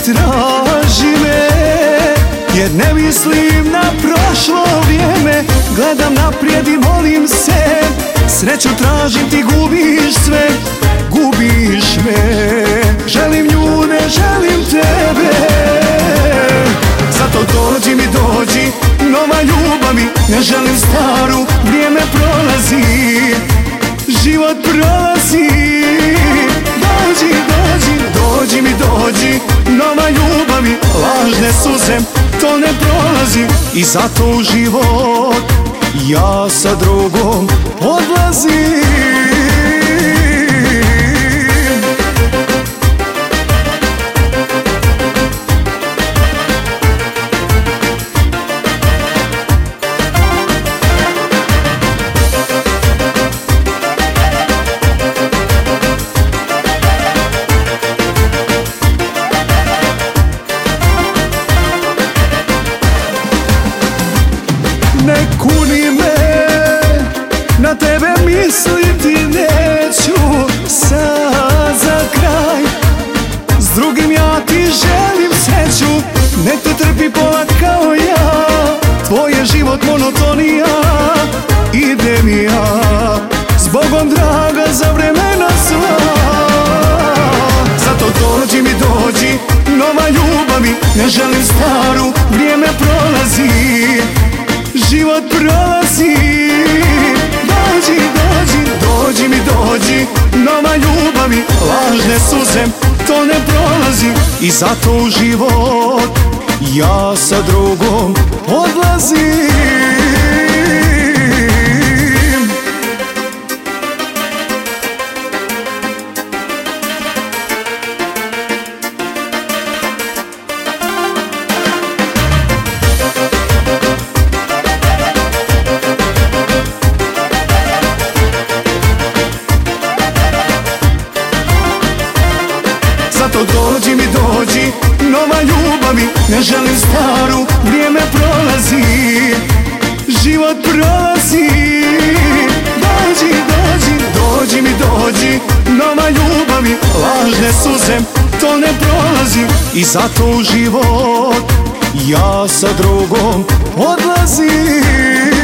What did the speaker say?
traži me, jer ne mislim na prošlo vrijeme. Gledam naprijed i molim se, sreću tražim, ti gubiš sve, gubiš me. Želim nju, ne želim tebe, zato dođi mi, dođi, nova ljubav mi. Ne želim staru, vrijeme prolazi, život prolazi. Dođi, dođi, dođi mi, dođi, nova ljubav mi. Lažne suze, to ne prolazi, i zato u život ja sa drugom odlazim. Ne kuni me, na tebe misliti neću. Sad za kraj, s drugim ja ti želim sreću. Nek te trpi pola kao ja, tvoj je život monotonija. Idem i ja, zbogom draga, za vremena sva. Zato dođi mi, dođi, nova ljubav mi. Ne želim staru, vrijeme prolazi, život prolazi. Dođi, dođi, dođi mi, dođi, nova ljubav mi. Lažne suze, to ne prolazi, i zato u život ja sa drugom odlazim. Zato dođi mi, dođi, nova ljubav mi. Ne želim staru, vrijeme prolazi, život prolazi. Dođi, dođi, dođi mi, dođi, nova ljubav mi. Lažne suze, to ne prolazi, i zato u život ja sa drugom odlazim.